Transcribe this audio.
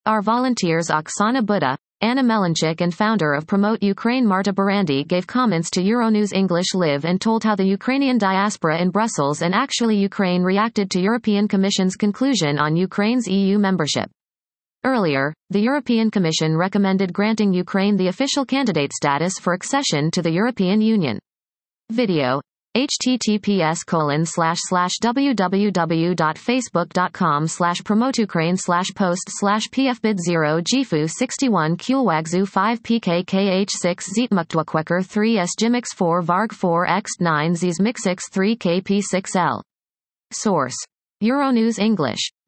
Our volunteers Oksana Buda, Anna Melanchik and founder of Promote Ukraine Marta Barandy gave comments to Euronews English Live and told how the Ukrainian diaspora in Brussels and actually Ukraine reacted to European Commission's conclusion on Ukraine's EU membership. Earlier, the European Commission recommended granting Ukraine the official candidate status for accession to the European Union. Video. https://www.facebook.com/promoteukraine/post/pfbid0 gifu 61 kulwagzu 5 pkkh6 zitmuktwakweker 3 s jimix 4 varg 4 x 9 zs mixix 3 kp6l. Source. Euronews English.